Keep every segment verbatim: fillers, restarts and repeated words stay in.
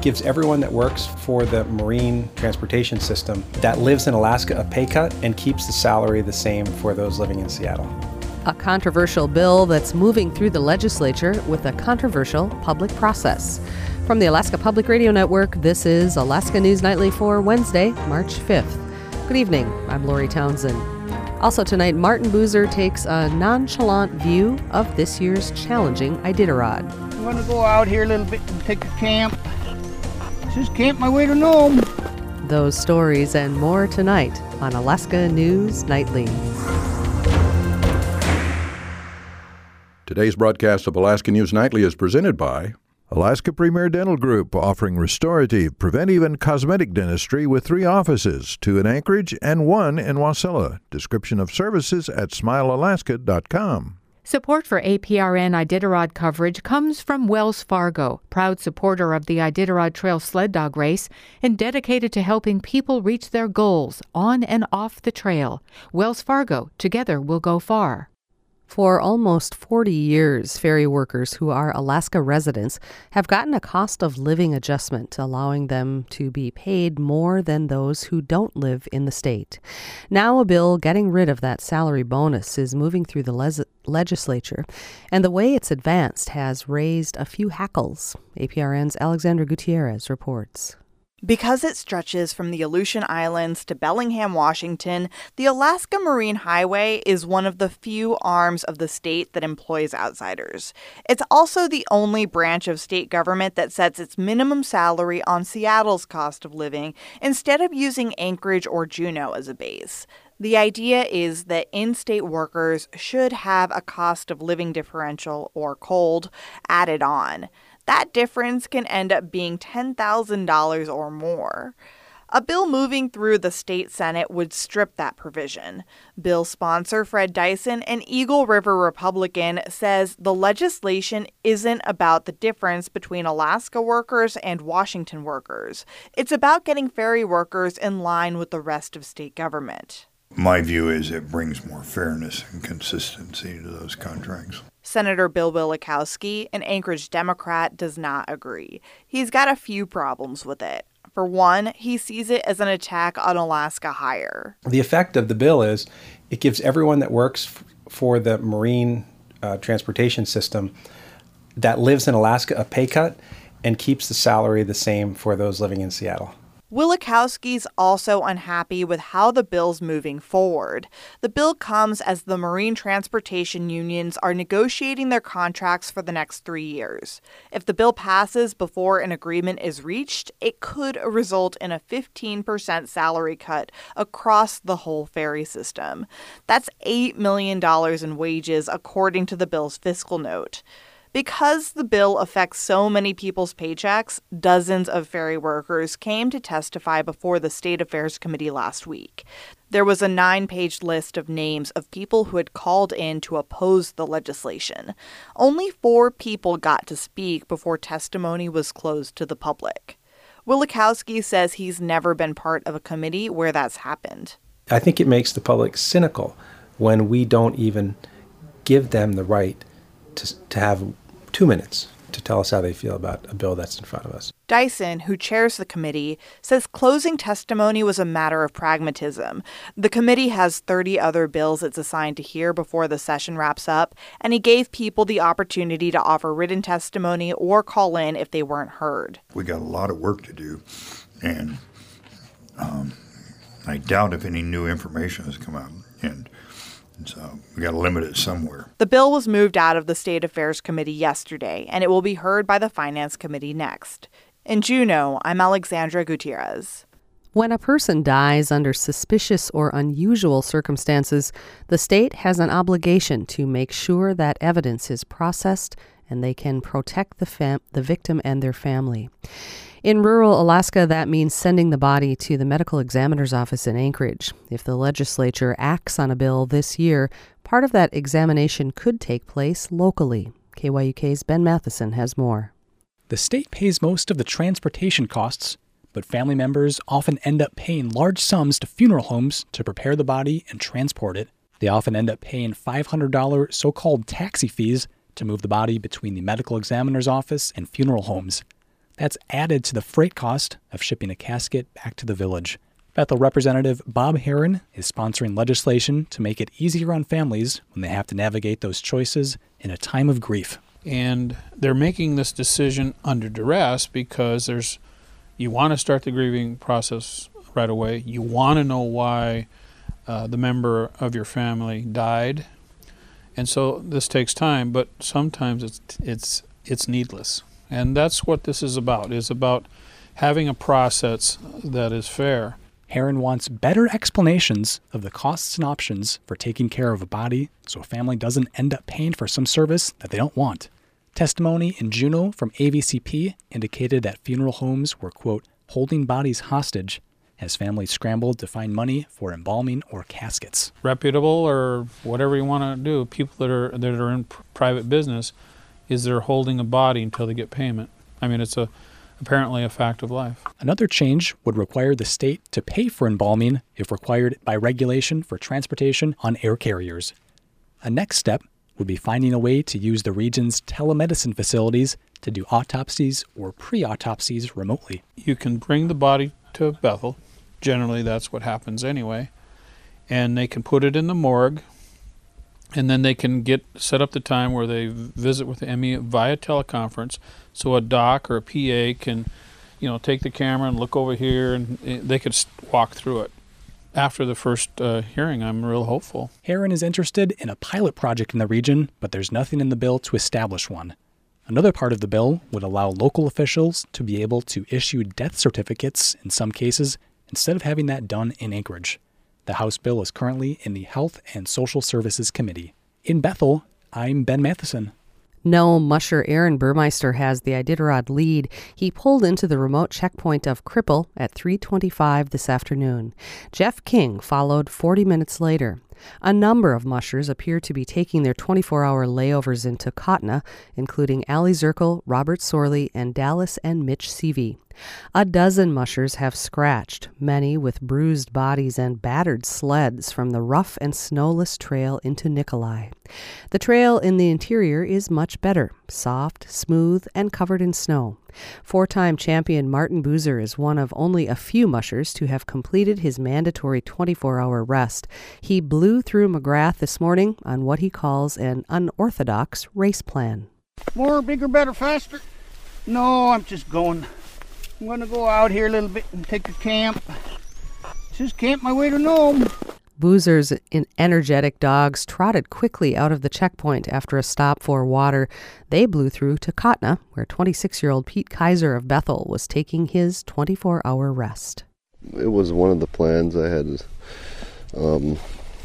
gives everyone that works for the marine transportation system that lives in Alaska a pay cut and keeps the salary the same for those living in Seattle. A controversial bill that's moving through the legislature with a controversial public process. From the Alaska Public Radio Network, this is Alaska News Nightly for Wednesday, March fifth. Good evening. I'm Lori Townsend. Also tonight, Martin Boozer takes a nonchalant view of this year's challenging Iditarod. I'm going to go out here a little bit and take a camp. This is camp my way to Nome. Those stories and more tonight on Alaska News Nightly. Today's broadcast of Alaska News Nightly is presented by Alaska Premier Dental Group, offering restorative, preventive, and cosmetic dentistry with three offices, two in Anchorage and one in Wasilla. Description of services at smile alaska dot com. Support for A P R N Iditarod coverage comes from Wells Fargo, proud supporter of the Iditarod Trail Sled Dog Race and dedicated to helping people reach their goals on and off the trail. Wells Fargo, together we'll go far. For almost forty years, ferry workers who are Alaska residents have gotten a cost of living adjustment, allowing them to be paid more than those who don't live in the state. Now a bill getting rid of that salary bonus is moving through the les- legislature, and the way it's advanced has raised a few hackles. A P R N's Alexandra Gutierrez reports. Because it stretches from the Aleutian Islands to Bellingham, Washington, the Alaska Marine Highway is one of the few arms of the state that employs outsiders. It's also the only branch of state government that sets its minimum salary on Seattle's cost of living instead of using Anchorage or Juneau as a base. The idea is that in-state workers should have a cost of living differential, or COLD, added on. That difference can end up being ten thousand dollars or more. A bill moving through the state Senate would strip that provision. Bill sponsor Fred Dyson, an Eagle River Republican, says the legislation isn't about the difference between Alaska workers and Washington workers. It's about getting ferry workers in line with the rest of state government. My view is it brings more fairness and consistency to those contracts. Senator Bill Wielechowski, an Anchorage Democrat, does not agree. He's got a few problems with it. For one, he sees it as an attack on Alaska Hire. The effect of the bill is it gives everyone that works f- for the marine uh, transportation system that lives in Alaska a pay cut and keeps the salary the same for those living in Seattle. Wielechowski's also unhappy with how the bill's moving forward. The bill comes as the marine transportation unions are negotiating their contracts for the next three years. If the bill passes before an agreement is reached, it could result in a fifteen percent salary cut across the whole ferry system. That's eight million dollars in wages, according to the bill's fiscal note. Because the bill affects so many people's paychecks, dozens of ferry workers came to testify before the State Affairs Committee last week. There was a nine-page list of names of people who had called in to oppose the legislation. Only four people got to speak before testimony was closed to the public. Wielechowski says he's never been part of a committee where that's happened. I think it makes the public cynical when we don't even give them the right to, to have two minutes to tell us how they feel about a bill that's in front of us. Dyson, who chairs the committee, says closing testimony was a matter of pragmatism. The committee has thirty other bills it's assigned to hear before the session wraps up, and he gave people the opportunity to offer written testimony or call in if they weren't heard. We got a lot of work to do, and um, I doubt if any new information has come out. And so we got to limit it somewhere. The bill was moved out of the State Affairs Committee yesterday, and it will be heard by the Finance Committee next. In Juneau, I'm Alexandra Gutierrez. When a person dies under suspicious or unusual circumstances, the state has an obligation to make sure that evidence is processed and they can protect the fam- the victim and their family. In rural Alaska, that means sending the body to the medical examiner's office in Anchorage. If the legislature acts on a bill this year, part of that examination could take place locally. K Y U K's Ben Matheson has more. The state pays most of the transportation costs, but family members often end up paying large sums to funeral homes to prepare the body and transport it. They often end up paying five hundred dollars so-called taxi fees to move the body between the medical examiner's office and funeral homes. That's added to the freight cost of shipping a casket back to the village. Bethel Representative Bob Herron is sponsoring legislation to make it easier on families when they have to navigate those choices in a time of grief. And they're making this decision under duress because there's, you want to start the grieving process right away. You want to know why uh, the member of your family died. And so this takes time, but sometimes it's it's it's needless. And that's what this is about, is about having a process that is fair. Herron wants better explanations of the costs and options for taking care of a body so a family doesn't end up paying for some service that they don't want. Testimony in Juneau from A V C P indicated that funeral homes were, quote, holding bodies hostage as families scrambled to find money for embalming or caskets. Reputable or whatever you want to do, people that are that are in private business, is they're holding a body until they get payment. I mean, it's a apparently a fact of life. Another change would require the state to pay for embalming if required by regulation for transportation on air carriers. A next step would be finding a way to use the region's telemedicine facilities to do autopsies or pre-autopsies remotely. You can bring the body to Bethel. Generally, that's what happens anyway. And they can put it in the morgue, and then they can get set up the time where they visit with the M E via teleconference, so a doc or a P A can, you know, take the camera and look over here, and they could walk through it. After the first uh, hearing, I'm real hopeful. Herron is interested in a pilot project in the region, but there's nothing in the bill to establish one. Another part of the bill would allow local officials to be able to issue death certificates in some cases instead of having that done in Anchorage. The House bill is currently in the Health and Social Services Committee. In Bethel, I'm Ben Matheson. No musher Aaron Burmeister has the Iditarod lead. He pulled into the remote checkpoint of Cripple at three twenty-five this afternoon. Jeff King followed forty minutes later. A number of mushers appear to be taking their twenty-four hour layovers into Kotna, including Allie Zirkle, Robert Sorley, and Dallas and Mitch Seavey. A dozen mushers have scratched, many with bruised bodies and battered sleds from the rough and snowless trail into Nikolai. The trail in the interior is much better, soft, smooth, and covered in snow. Four-time champion Martin Boozer is one of only a few mushers to have completed his mandatory twenty-four hour rest. He blew through McGrath this morning on what he calls an unorthodox race plan. More, bigger, better, faster? No, I'm just going. I'm going to go out here a little bit and take a camp. Just camp my way to Nome. Boozer's energetic dogs trotted quickly out of the checkpoint after a stop for water. They blew through to Kotna, where twenty-six-year-old Pete Kaiser of Bethel was taking his twenty-four hour rest. It was one of the plans I had. Um,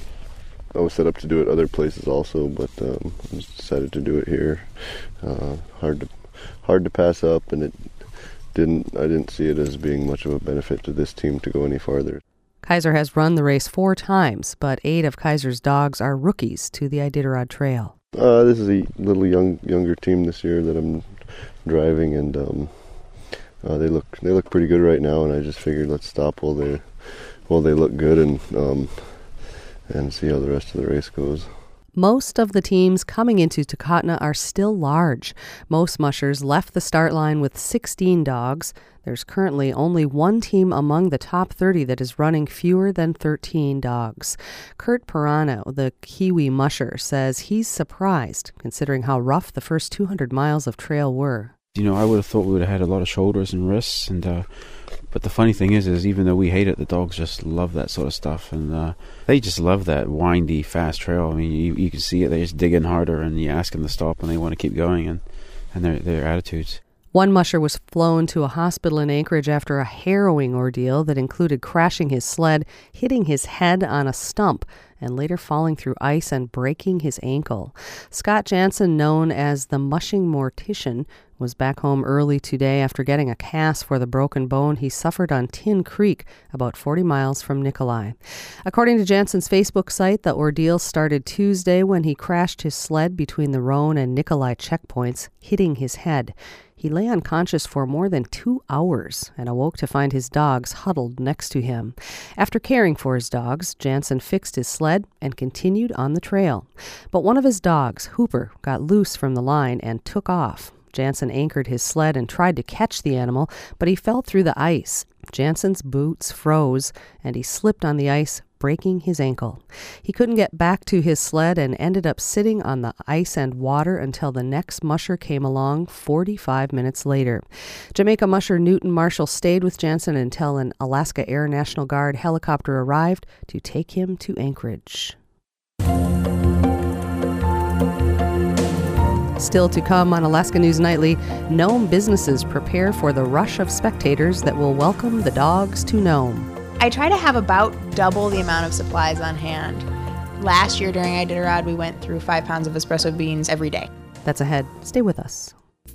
I was set up to do it other places also, but um, I just decided to do it here. Uh, hard to hard to pass up, and it didn't. I didn't see it as being much of a benefit to this team to go any farther. Kaiser has run the race four times, but eight of Kaiser's dogs are rookies to the Iditarod Trail. Uh, this is a little young, younger team this year that I'm driving, and um, uh, they look they look pretty good right now. And I just figured let's stop while they while they look good, and um, and see how the rest of the race goes. Most of the teams coming into Takotna are still large. Most mushers left the start line with sixteen dogs. There's currently only one team among the top thirty that is running fewer than thirteen dogs. Kurt Pirano, the Kiwi musher, says he's surprised considering how rough the first two hundred miles of trail were. You know, I would have thought we would have had a lot of shoulders and wrists, and uh, but the funny thing is, is even though we hate it, the dogs just love that sort of stuff, and uh, they just love that windy, fast trail. I mean, you, you can see it; they just dig in harder, and you ask them to stop, and they want to keep going, and and their their attitudes. One musher was flown to a hospital in Anchorage after a harrowing ordeal that included crashing his sled, hitting his head on a stump, and later falling through ice and breaking his ankle. Scott Jansen, known as the mushing mortician, was back home early today after getting a cast for the broken bone he suffered on Tin Creek, about forty miles from Nikolai. According to Jansen's Facebook site, the ordeal started Tuesday when he crashed his sled between the Roan and Nikolai checkpoints, hitting his head. He lay unconscious for more than two hours and awoke to find his dogs huddled next to him. After caring for his dogs, Jansen fixed his sled and continued on the trail. But one of his dogs, Hooper, got loose from the line and took off. Jansen anchored his sled and tried to catch the animal, but he fell through the ice. Jansen's boots froze, and he slipped on the ice, breaking his ankle. He couldn't get back to his sled and ended up sitting on the ice and water until the next musher came along forty-five minutes later. Jamaica musher Newton Marshall stayed with Jansen until an Alaska Air National Guard helicopter arrived to take him to Anchorage. Still to come on Alaska News Nightly, Nome businesses prepare for the rush of spectators that will welcome the dogs to Nome. I try to have about double the amount of supplies on hand. Last year during Iditarod, we went through five pounds of espresso beans every day. That's ahead. Stay with us.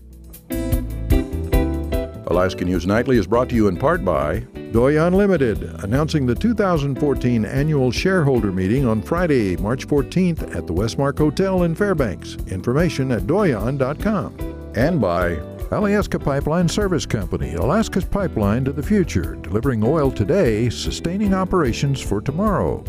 Alaska News Nightly is brought to you in part by Doyon Limited, announcing the two thousand fourteen annual shareholder meeting on Friday, March fourteenth at the Westmark Hotel in Fairbanks. Information at doyon dot com. And by Alyeska Pipeline Service Company, Alaska's pipeline to the future, delivering oil today, sustaining operations for tomorrow.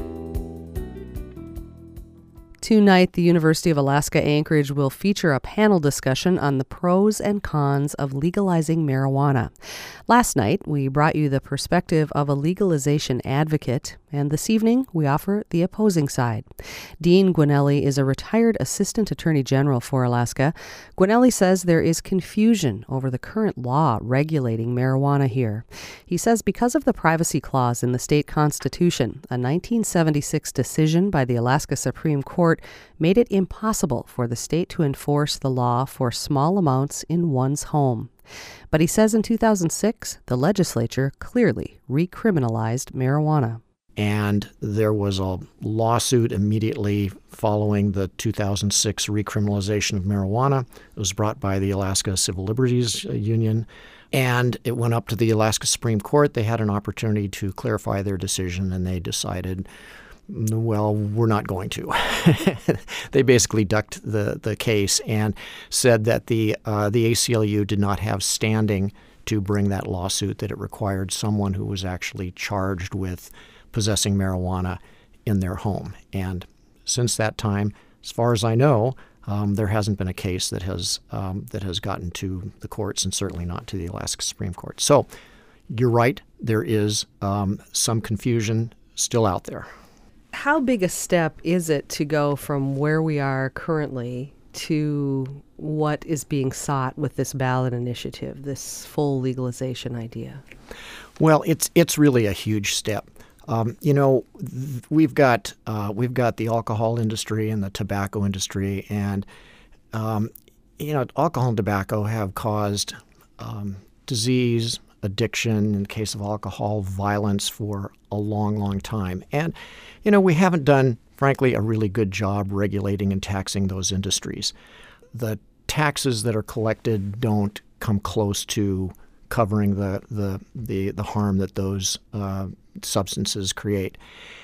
Tonight, the University of Alaska Anchorage will feature a panel discussion on the pros and cons of legalizing marijuana. Last night, we brought you the perspective of a legalization advocate, and this evening, we offer the opposing side. Dean Gwinelli is a retired Assistant Attorney General for Alaska. Gwinelli says there is confusion over the current law regulating marijuana here. He says because of the privacy clause in the state constitution, a nineteen seventy-six decision by the Alaska Supreme Court made it impossible for the state to enforce the law for small amounts in one's home. But he says in two thousand six, the legislature clearly recriminalized marijuana. And there was a lawsuit immediately following the two thousand six recriminalization of marijuana. It was brought by the Alaska Civil Liberties Union, and it went up to the Alaska Supreme Court. They had an opportunity to clarify their decision, and they decided, well, we're not going to. They basically ducked the, the case and said that the uh, the A C L U did not have standing to bring that lawsuit, that it required someone who was actually charged with possessing marijuana in their home. And since that time, as far as I know, um, there hasn't been a case that has um, that has gotten to the courts, and certainly not to the Alaska Supreme Court. So you're right, there is um, some confusion still out there. How big a step is it to go from where we are currently to what is being sought with this ballot initiative, this full legalization idea? Well, it's it's really a huge step. Um, you know, th- we've got uh, we've got the alcohol industry and the tobacco industry, and um, you know, alcohol and tobacco have caused um, disease, addiction, in the case of alcohol, violence for a long, long time. And, you know, we haven't done, frankly, a really good job regulating and taxing those industries. The taxes that are collected don't come close to covering the the the, the harm that those uh, substances create.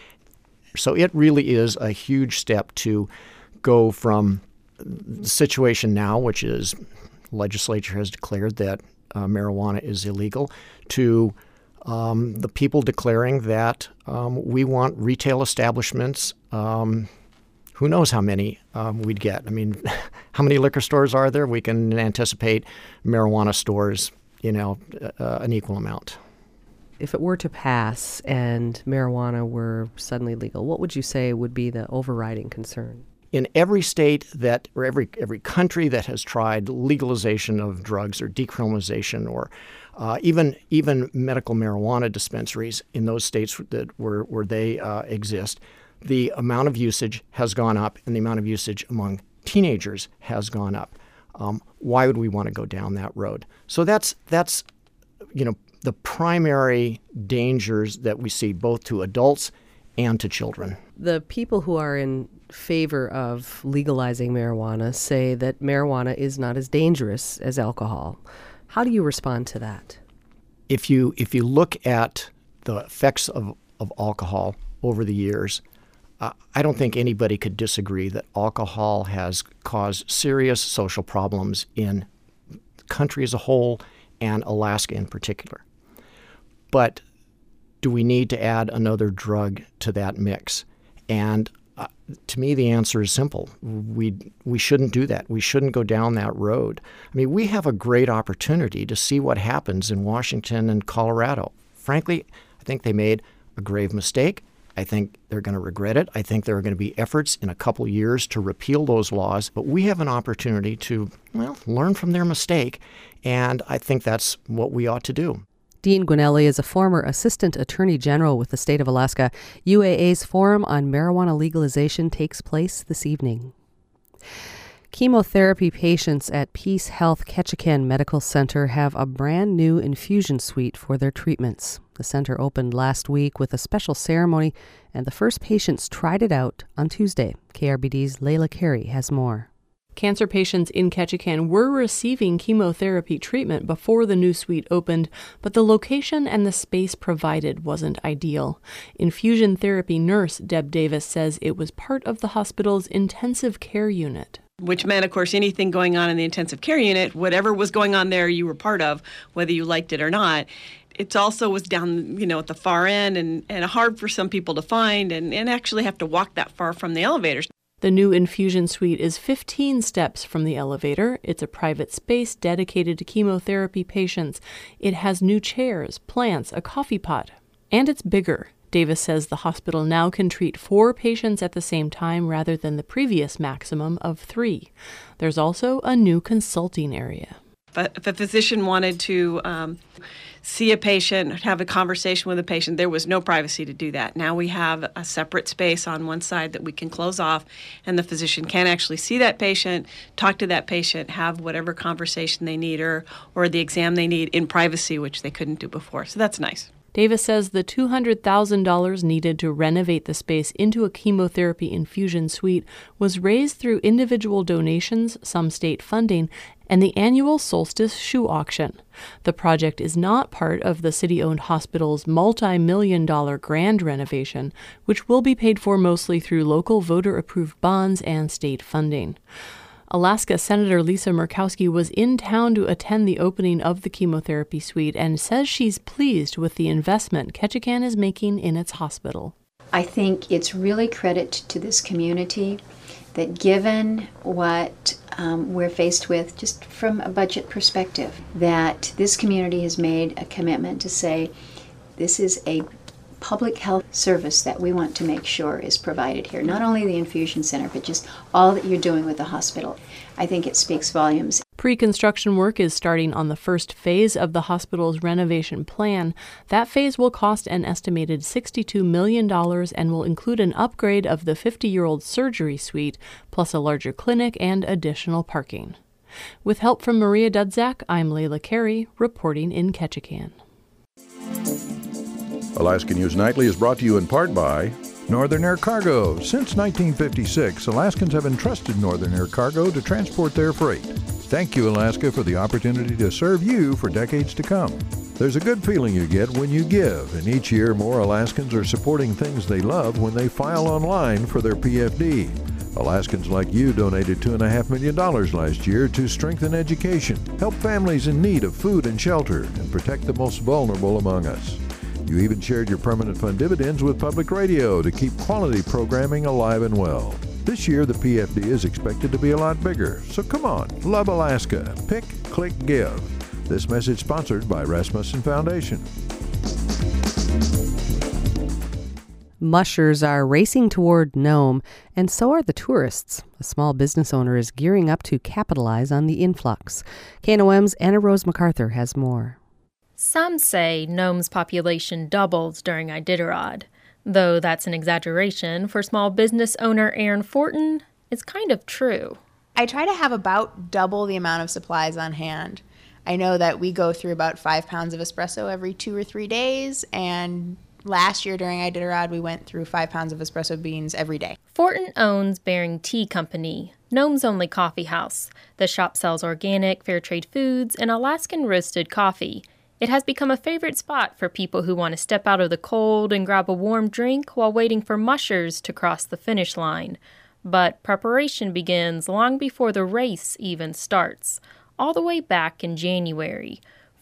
So it really is a huge step to go from the situation now, which is legislature has declared that uh, marijuana is illegal, to um, the people declaring that um, we want retail establishments. Um, who knows how many um, we'd get? I mean, how many liquor stores are there? We can anticipate marijuana stores, you know, uh, an equal amount. If it were to pass and marijuana were suddenly legal, what would you say would be the overriding concern? In every state that, or every every country that has tried legalization of drugs or decriminalization, or uh, even even medical marijuana dispensaries in those states that where where they uh, exist, the amount of usage has gone up, and the amount of usage among teenagers has gone up. Um, why would we want to go down that road? So that's that's you know the primary dangers that we see both to adults and to children. The people who are in favor of legalizing marijuana say that marijuana is not as dangerous as alcohol. How do you respond to that? If you if you look at the effects of, of alcohol over the years, uh, I don't think anybody could disagree that alcohol has caused serious social problems in the country as a whole and Alaska in particular. But do we need to add another drug to that mix? And uh, to me, the answer is simple. We we shouldn't do that. We shouldn't go down that road. I mean, we have a great opportunity to see what happens in Washington and Colorado. Frankly, I think they made a grave mistake. I think they're going to regret it. I think there are going to be efforts in a couple years to repeal those laws. But we have an opportunity to, well, learn from their mistake. And I think that's what we ought to do. Dean Gwinelli is a former Assistant Attorney General with the state of Alaska. U A A's Forum on Marijuana Legalization takes place this evening. Chemotherapy patients at Peace Health Ketchikan Medical Center have a brand new infusion suite for their treatments. The center opened last week with a special ceremony, and the first patients tried it out on Tuesday. K R B D's Layla Carey has more. Cancer patients in Ketchikan were receiving chemotherapy treatment before the new suite opened, but the location and the space provided wasn't ideal. Infusion therapy nurse Deb Davis says it was part of the hospital's intensive care unit. Which meant, of course, anything going on in the intensive care unit, whatever was going on there, you were part of, whether you liked it or not. It also was down, you know, at the far end and, and hard for some people to find and, and actually have to walk that far from the elevators. The new infusion suite is fifteen steps from the elevator. It's a private space dedicated to chemotherapy patients. It has new chairs, plants, a coffee pot, and it's bigger. Davis says the hospital now can treat four patients at the same time rather than the previous maximum of three. There's also a new consulting area. But if a physician wanted to um, see a patient, have a conversation with a patient, there was no privacy to do that. Now we have a separate space on one side that we can close off, and the physician can actually see that patient, talk to that patient, have whatever conversation they need or, or the exam they need in privacy, which they couldn't do before. So that's nice. Davis says the two hundred thousand dollars needed to renovate the space into a chemotherapy infusion suite was raised through individual donations, some state funding, and the annual Solstice shoe auction. The project is not part of the city-owned hospital's multi-million dollar grand renovation, which will be paid for mostly through local voter-approved bonds and state funding. Alaska Senator Lisa Murkowski was in town to attend the opening of the chemotherapy suite and says she's pleased with the investment Ketchikan is making in its hospital. I think it's really credit to this community that given what um, we're faced with just from a budget perspective, that this community has made a commitment to say this is a public health service that we want to make sure is provided here. Not only the infusion center, but just all that you're doing with the hospital. I think it speaks volumes. Pre-construction work is starting on the first phase of the hospital's renovation plan. That phase will cost an estimated sixty-two million dollars and will include an upgrade of the fifty-year-old surgery suite, plus a larger clinic and additional parking. With help from Maria Dudzak, I'm Layla Carey, reporting in Ketchikan. Alaska News Nightly is brought to you in part by Northern Air Cargo. Since nineteen fifty-six, Alaskans have entrusted Northern Air Cargo to transport their freight. Thank you, Alaska, for the opportunity to serve you for decades to come. There's a good feeling you get when you give, and each year more Alaskans are supporting things they love when they file online for their P F D. Alaskans like you donated two point five million dollars last year to strengthen education, help families in need of food and shelter, and protect the most vulnerable among us. You even shared your permanent fund dividends with public radio to keep quality programming alive and well. This year, the P F D is expected to be a lot bigger. So come on, love Alaska. Pick, click, give. This message sponsored by Rasmussen Foundation. Mushers are racing toward Nome, and so are the tourists. A small business owner is gearing up to capitalize on the influx. K N O M's Anna Rose MacArthur has more. Some say Nome's population doubled during Iditarod. Though that's an exaggeration, for small business owner Aaron Fortin, it's kind of true. I try to have about double the amount of supplies on hand. I know that we go through about five pounds of espresso every two or three days, and last year during Iditarod, we went through five pounds of espresso beans every day. Fortin owns Bering Tea Company, Nome's only coffee house. The shop sells organic, fair trade foods, and Alaskan roasted coffee. It has become a favorite spot for people who want to step out of the cold and grab a warm drink while waiting for mushers to cross the finish line. But preparation begins long before the race even starts, all the way back in January.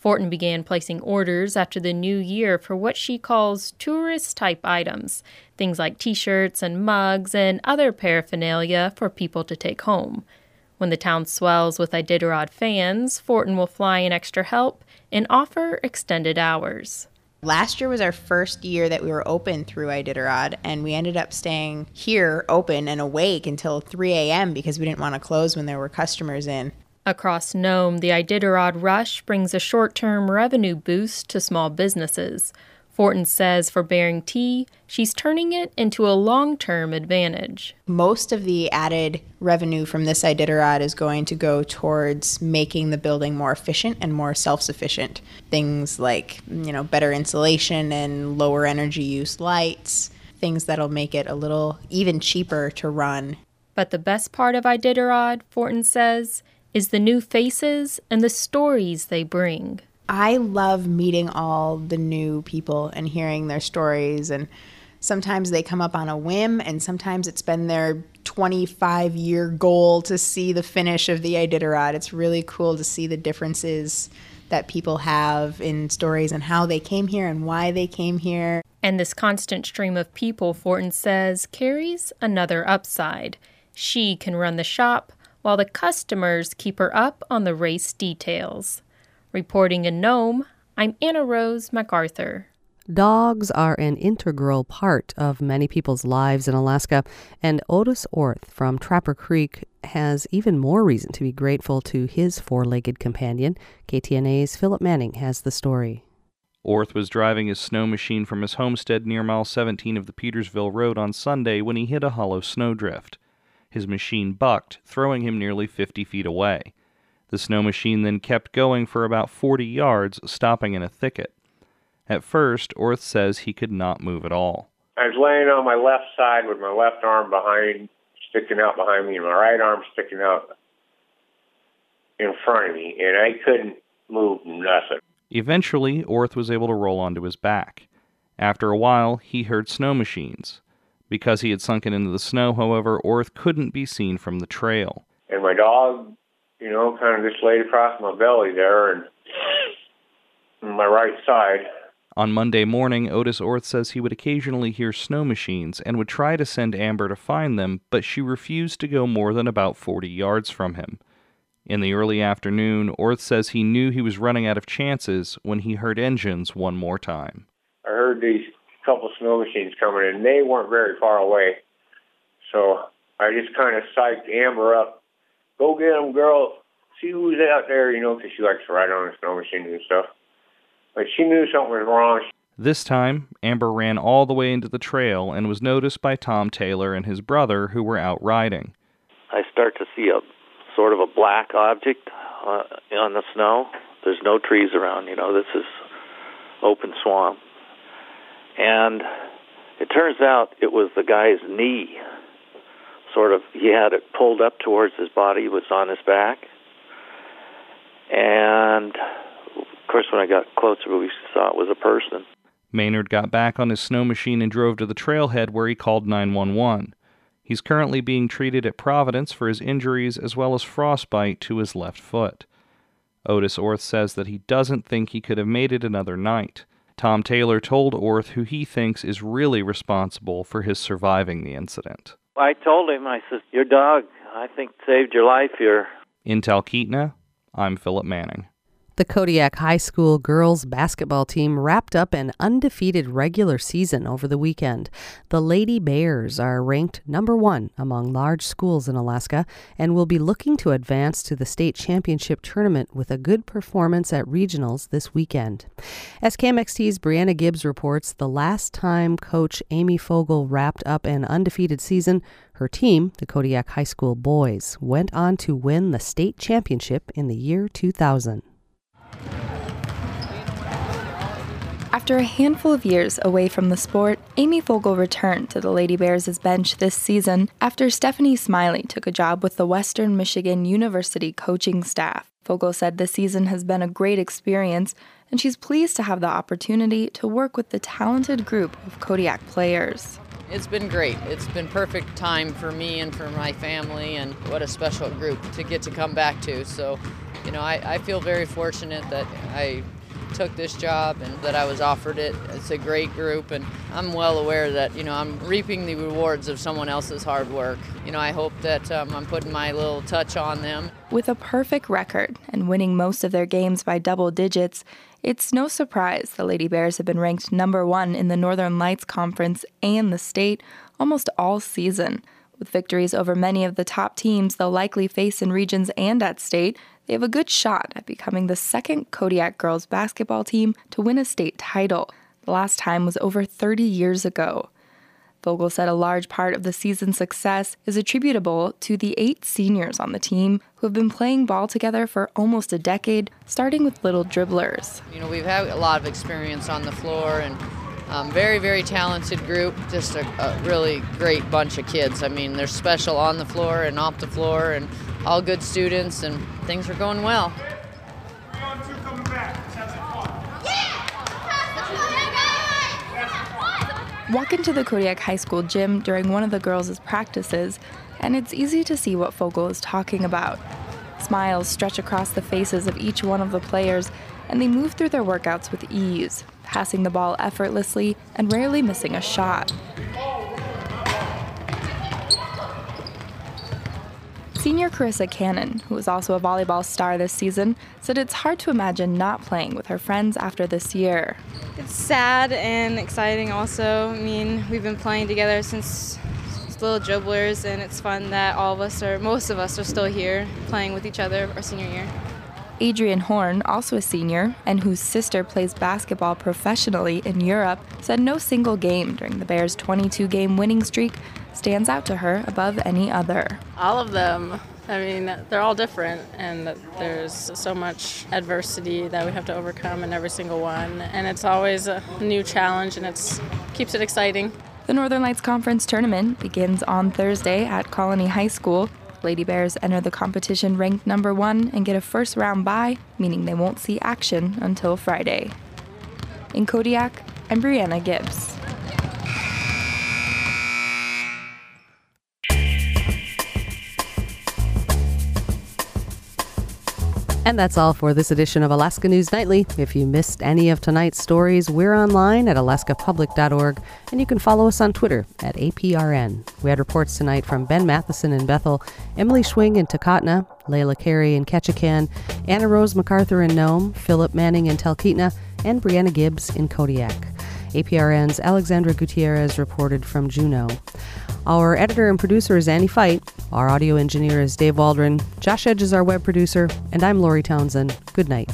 Fortin began placing orders after the new year for what she calls tourist-type items, things like T-shirts and mugs and other paraphernalia for people to take home. When the town swells with Iditarod fans, Fortin will fly in extra help and offer extended hours. Last year was our first year that we were open through Iditarod, and we ended up staying here open and awake until three a.m. because we didn't want to close when there were customers in. Across Nome, the Iditarod rush brings a short-term revenue boost to small businesses. Fortin says for Bering Tea, she's turning it into a long-term advantage. Most of the added revenue from this Iditarod is going to go towards making the building more efficient and more self-sufficient. Things like, you know, better insulation and lower energy use lights, things that'll make it a little even cheaper to run. But the best part of Iditarod, Fortin says, is the new faces and the stories they bring. I love meeting all the new people and hearing their stories, and sometimes they come up on a whim, and sometimes it's been their twenty-five year goal to see the finish of the Iditarod. It's really cool to see the differences that people have in stories and how they came here and why they came here. And this constant stream of people, Fortin says, carries another upside. She can run the shop while the customers keep her up on the race details. Reporting in Nome, I'm Anna Rose MacArthur. Dogs are an integral part of many people's lives in Alaska, and Otis Orth from Trapper Creek has even more reason to be grateful to his four-legged companion. K T N A's Philip Manning has the story. Orth was driving his snow machine from his homestead near mile seventeen of the Petersville Road on Sunday when he hit a hollow snowdrift. His machine bucked, throwing him nearly fifty feet away. The snow machine then kept going for about forty yards, stopping in a thicket. At first, Orth says he could not move at all. I was laying on my left side with my left arm behind, sticking out behind me, and my right arm sticking out in front of me, and I couldn't move nothing. Eventually, Orth was able to roll onto his back. After a while, he heard snow machines. Because he had sunken into the snow, however, Orth couldn't be seen from the trail. And my dog, you know, kind of just laid across my belly there and on my right side. On Monday morning, Otis Orth says he would occasionally hear snow machines and would try to send Amber to find them, but she refused to go more than about forty yards from him. In the early afternoon, Orth says he knew he was running out of chances when he heard engines one more time. I heard these couple snow machines coming in. They weren't very far away. So I just kind of psyched Amber up. Go get them, girl. See who's out there, you know, because she likes to ride on the snow machines and stuff. But she knew something was wrong. This time, Amber ran all the way into the trail and was noticed by Tom Taylor and his brother, who were out riding. I start to see a sort of a black object uh, on the snow. There's no trees around, you know, this is open swamp. And it turns out it was the guy's knee. Sort of, he had it pulled up towards his body, it was on his back. And, of course, when I got closer, we saw it was a person. Maynard got back on his snow machine and drove to the trailhead where he called nine one one. He's currently being treated at Providence for his injuries as well as frostbite to his left foot. Otis Orth says that he doesn't think he could have made it another night. Tom Taylor told Orth who he thinks is really responsible for his surviving the incident. I told him, I said, your dog, I think, saved your life here. In Talkeetna, I'm Philip Manning. The Kodiak High School girls basketball team wrapped up an undefeated regular season over the weekend. The Lady Bears are ranked number one among large schools in Alaska and will be looking to advance to the state championship tournament with a good performance at regionals this weekend. As K M X T's Brianna Gibbs reports, the last time coach Amy Fogel wrapped up an undefeated season, her team, the Kodiak High School boys, went on to win the state championship in the year two thousand. After a handful of years away from the sport, Amy Fogel returned to the Lady Bears' bench this season after Stephanie Smiley took a job with the Western Michigan University coaching staff. Fogel said the season has been a great experience, and she's pleased to have the opportunity to work with the talented group of Kodiak players. It's been great. It's been perfect time for me and for my family, and what a special group to get to come back to. So, you know, I, I feel very fortunate that I took this job and that I was offered it. It's a great group, and I'm well aware that, you know, I'm reaping the rewards of someone else's hard work. You know, I hope that um, I'm putting my little touch on them. With a perfect record and winning most of their games by double digits, it's no surprise the Lady Bears have been ranked number one in the Northern Lights Conference and the state almost all season. With victories over many of the top teams they'll likely face in regions and at state, they have a good shot at becoming the second Kodiak girls basketball team to win a state title. The last time was over thirty years ago. Vogel said a large part of the season's success is attributable to the eight seniors on the team who have been playing ball together for almost a decade, starting with little dribblers. You know, we've had a lot of experience on the floor, and um, very, very talented group, just a, a really great bunch of kids. I mean, they're special on the floor and off the floor, and all good students, and things are going well. Walk into the Kodiak High School gym during one of the girls' practices, and it's easy to see what Vogel is talking about. Smiles stretch across the faces of each one of the players, and they move through their workouts with ease, passing the ball effortlessly and rarely missing a shot. Senior Carissa Cannon, who is also a volleyball star this season, said it's hard to imagine not playing with her friends after this year. It's sad and exciting also. I mean, we've been playing together since little dribblers, and it's fun that all of us, or most of us, are still here playing with each other our senior year. Adrian Horn, also a senior, and whose sister plays basketball professionally in Europe, said no single game during the Bears' twenty-two game winning streak stands out to her above any other. All of them. I mean, they're all different, and there's so much adversity that we have to overcome in every single one, and it's always a new challenge, and it keeps it exciting. The Northern Lights Conference tournament begins on Thursday at Colony High School. Lady Bears enter the competition ranked number one and get a first round bye, meaning they won't see action until Friday. In Kodiak, I'm Brianna Gibbs. And that's all for this edition of Alaska News Nightly. If you missed any of tonight's stories, we're online at alaska public dot org, and you can follow us on Twitter at A P R N. We had reports tonight from Ben Matheson in Bethel, Emily Schwing in Takotna, Layla Carey in Ketchikan, Anna Rose MacArthur in Nome, Philip Manning in Talkeetna, and Brianna Gibbs in Kodiak. A P R N's Alexandra Gutierrez reported from Juneau. Our editor and producer is Annie Fight. Our audio engineer is Dave Waldron. Josh Edge is our web producer. And I'm Lori Townsend. Good night.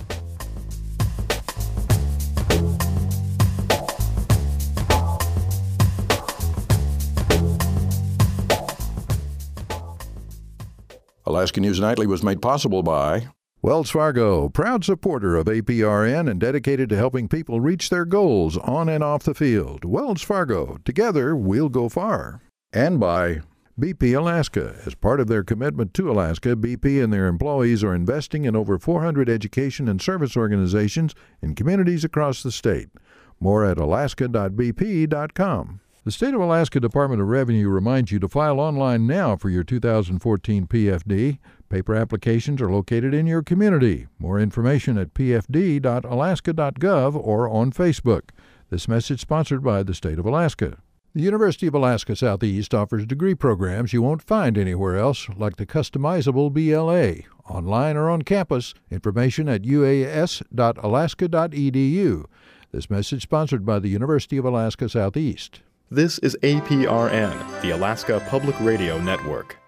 Alaska News Nightly was made possible by Wells Fargo, proud supporter of A P R N and dedicated to helping people reach their goals on and off the field. Wells Fargo, together we'll go far. And by B P Alaska. As part of their commitment to Alaska, B P and their employees are investing in over four hundred education and service organizations in communities across the state. More at alaska dot b p dot com. The State of Alaska Department of Revenue reminds you to file online now for your two thousand fourteen P F D. Paper applications are located in your community. More information at p f d dot alaska dot gov or on Facebook. This message sponsored by the State of Alaska. The University of Alaska Southeast offers degree programs you won't find anywhere else, like the customizable B L A, online or on campus. Information at u a s dot alaska dot e d u. This message sponsored by the University of Alaska Southeast. This is A P R N, the Alaska Public Radio Network.